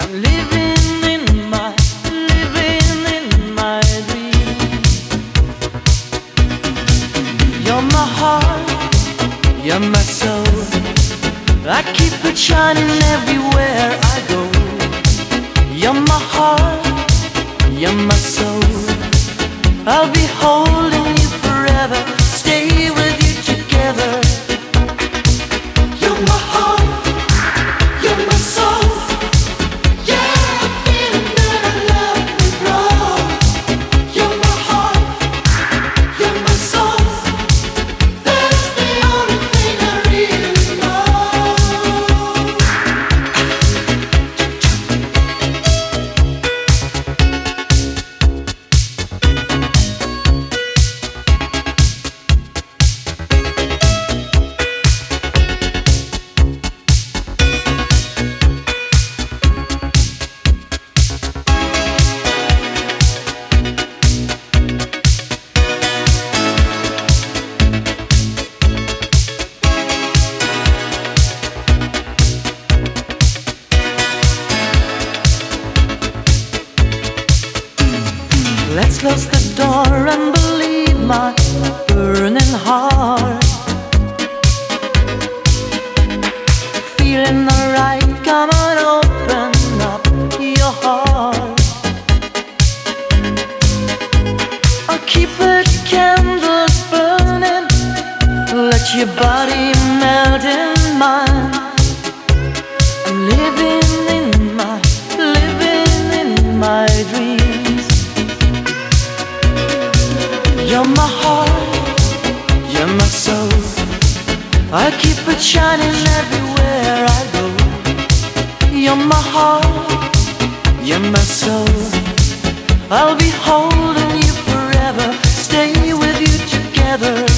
living in my dream. You're my heart, you're my soul. I keep it shining everywhere I go. You're my heart, you're my soul. I'll be holding you forever, stay with you together. You're my heart, you're my soul. Yeah, I'm feeling that I love you, bro. You're my heart, you're my soul. That's the only thing I really know. Let's close the door and believe my burning heart. Feeling alright, come on, open up your heart. I'll keep the candles burning, let your body melt in mine. I'm living in my dreams. You're my heart, you're my soul. I keep it shining everywhere I go. You're my heart, you're my soul. I'll be holding you forever, stay with you together.